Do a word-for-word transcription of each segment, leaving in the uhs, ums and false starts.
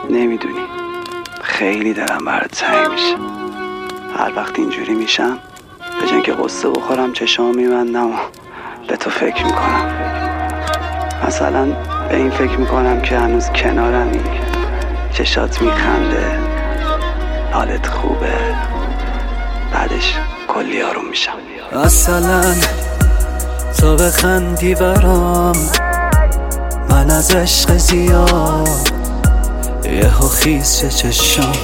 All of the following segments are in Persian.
نمیدونی خیلی دلم برات تنگ میشه. هر وقت اینجوری میشم به جای که قصه بخورم چشام میبندم و به تو فکر میکنم. مثلا به این فکر میکنم که هنوز کنارمی، چشات میخنده، حالت خوبه، بعدش کلی آروم میشم. مثلا تو بخندی برام، من از عشق زیاد یهو خیز چه چشم.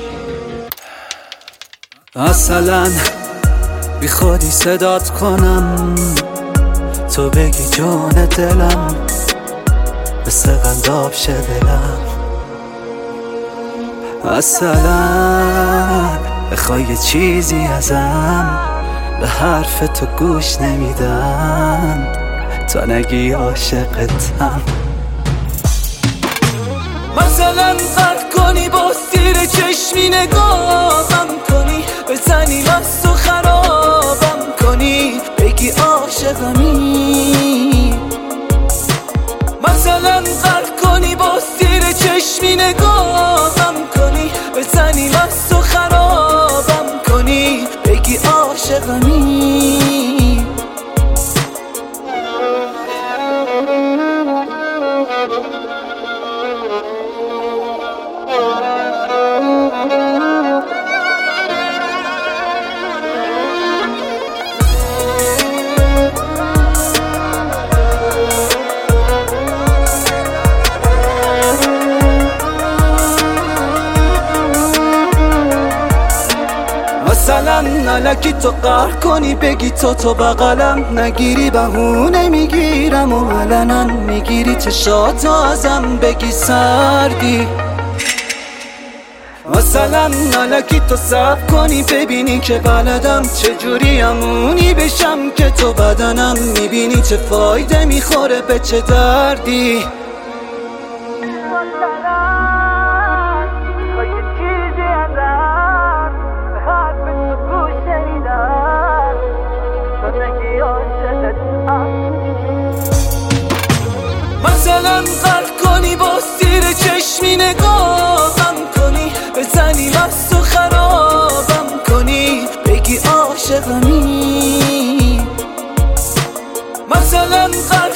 مثلا بی خودی صدات کنم، تو بگی جون دلم، مثل قنداب شه دلم. مثلا بخوای یه چیزی ازم، به حرف تو گوش نمیدم تا نگی عاشقتم. مثلا قد کنی با سیر چشمی نگاهم کنی، بزنی مست و خرابم کنی، بگی عاشقمی. مثلا قد کنی با سیر چشمی نگاهم کنی، بزنی مست و خرابم کنی، بگی عاشقمی. مثلا نلکی تو قهر کنی، بگی تو تو بغلم نگیری، بهونه میگیرم و علنا میگیری چشاتو ازم، بگی سردی. مثلا نلکی تو صبر کنی، ببینی که بلدم چجوری امونی بشم که تو بدنم، میبینی چه فایده میخوره به چه دردی. مثلا قرد کنی با سیر چشمی نگاهم کنی، بزنی مست و خرابم کنی، بگی عاشقمی. مثلا